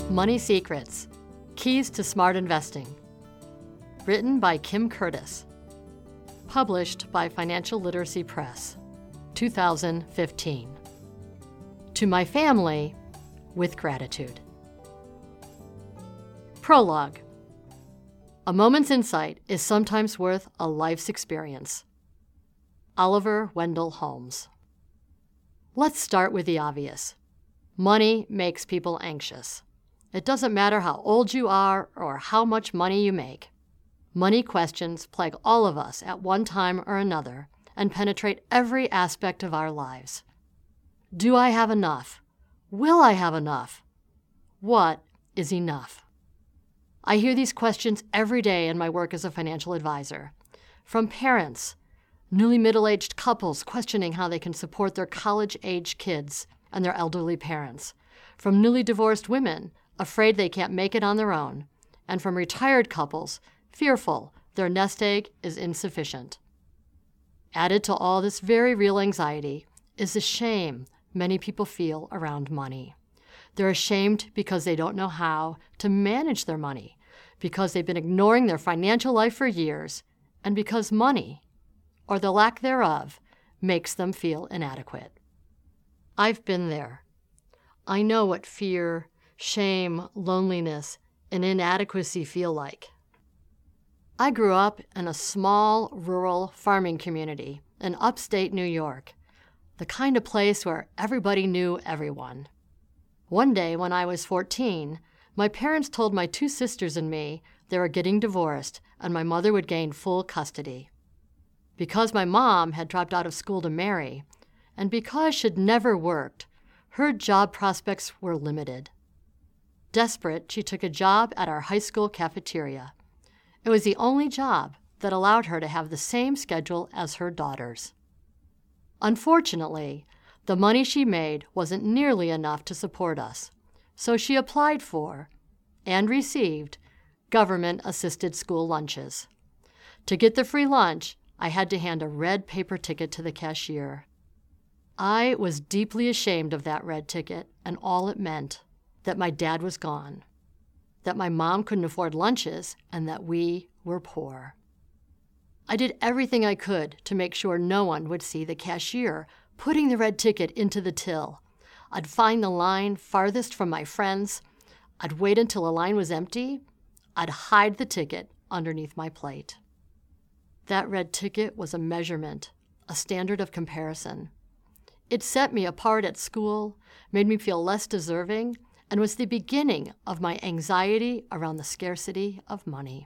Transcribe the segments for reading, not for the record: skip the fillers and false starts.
Money Secrets: Keys to Smart Investing. Written by Kim Curtis. Published by Financial Literacy Press, 2015. To my family, with gratitude. Prologue. A moment's insight is sometimes worth a life's experience. Oliver Wendell Holmes. Let's start with the obvious. Money makes people anxious. It doesn't matter how old you are or how much money you make. Money questions plague all of us at one time or another and penetrate every aspect of our lives. Do I have enough? Will I have enough? What is enough? I hear these questions every day in my work as a financial advisor. From parents, newly middle-aged couples questioning how they can support their college-age kids and their elderly parents. From newly divorced women, afraid they can't make it on their own. And from retired couples, fearful their nest egg is insufficient. Added to all this very real anxiety is the shame many people feel around money. They're ashamed because they don't know how to manage their money, because they've been ignoring their financial life for years, and because money, or the lack thereof, makes them feel inadequate. I've been there. I know what fear, shame, loneliness, and inadequacy feel like. I grew up in a small, rural farming community in upstate New York, the kind of place where everybody knew everyone. One day when I was 14, my parents told my two sisters and me they were getting divorced and my mother would gain full custody. Because my mom had dropped out of school to marry, and because she'd never worked, her job prospects were limited. Desperate, she took a job at our high school cafeteria. It was the only job that allowed her to have the same schedule as her daughters. Unfortunately, the money she made wasn't nearly enough to support us, so she applied for, and received, government-assisted school lunches. To get the free lunch, I had to hand a red paper ticket to the cashier. I was deeply ashamed of that red ticket and all it meant, that my dad was gone, that my mom couldn't afford lunches, and that we were poor. I did everything I could to make sure no one would see the cashier putting the red ticket into the till. I'd find the line farthest from my friends. I'd wait until a line was empty. I'd hide the ticket underneath my plate. That red ticket was a measurement, a standard of comparison. It set me apart at school, made me feel less deserving, and was the beginning of my anxiety around the scarcity of money.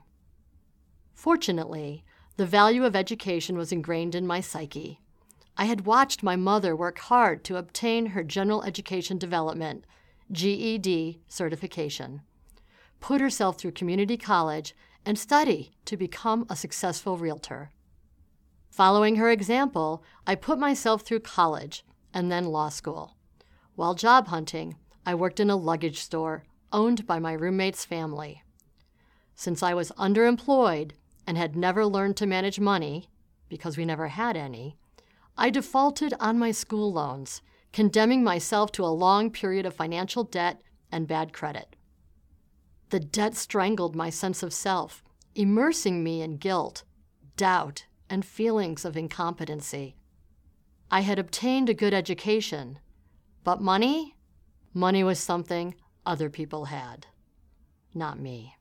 Fortunately, the value of education was ingrained in my psyche. I had watched my mother work hard to obtain her General Education Development, GED, certification, put herself through community college, and study to become a successful realtor. Following her example, I put myself through college and then law school. While job hunting, I worked in a luggage store owned by my roommate's family. Since I was underemployed and had never learned to manage money, because we never had any, I defaulted on my school loans, condemning myself to a long period of financial debt and bad credit. The debt strangled my sense of self, immersing me in guilt, doubt, and feelings of incompetency. I had obtained a good education, but money was something other people had, not me.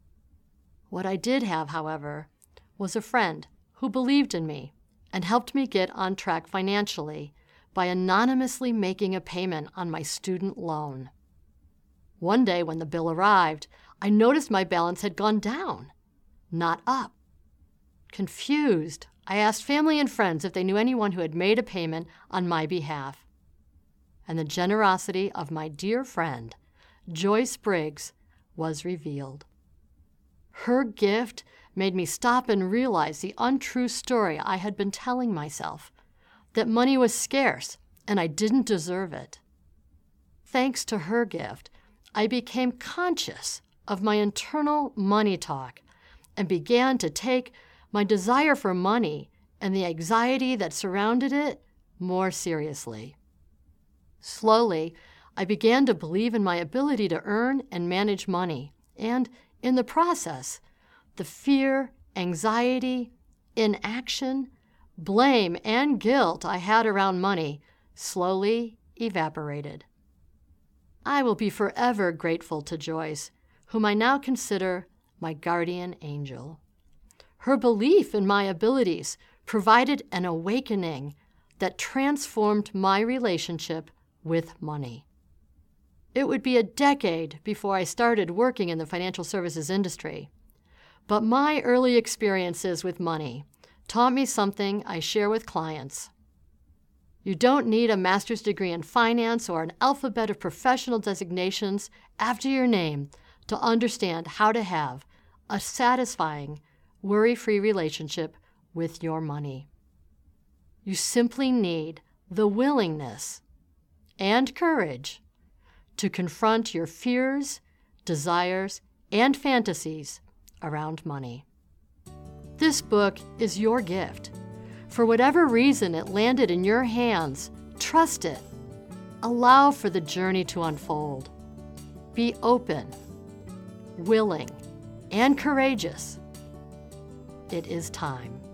What I did have, however, was a friend who believed in me and helped me get on track financially by anonymously making a payment on my student loan. One day when the bill arrived, I noticed my balance had gone down, not up. Confused, I asked family and friends if they knew anyone who had made a payment on my behalf. And the generosity of my dear friend, Joyce Briggs, was revealed. Her gift made me stop and realize the untrue story I had been telling myself, that money was scarce and I didn't deserve it. Thanks to her gift, I became conscious of my internal money talk and began to take my desire for money and the anxiety that surrounded it more seriously. Slowly, I began to believe in my ability to earn and manage money, and in the process, the fear, anxiety, inaction, blame, and guilt I had around money slowly evaporated. I will be forever grateful to Joyce, whom I now consider my guardian angel. Her belief in my abilities provided an awakening that transformed my relationship with money. It would be a decade before I started working in the financial services industry, but my early experiences with money taught me something I share with clients. You don't need a master's degree in finance or an alphabet of professional designations after your name to understand how to have a satisfying, worry-free relationship with your money. You simply need the willingness and courage to confront your fears, desires, and fantasies around money. This book is your gift. For whatever reason it landed in your hands, trust it. Allow for the journey to unfold. Be open, willing, and courageous. It is time.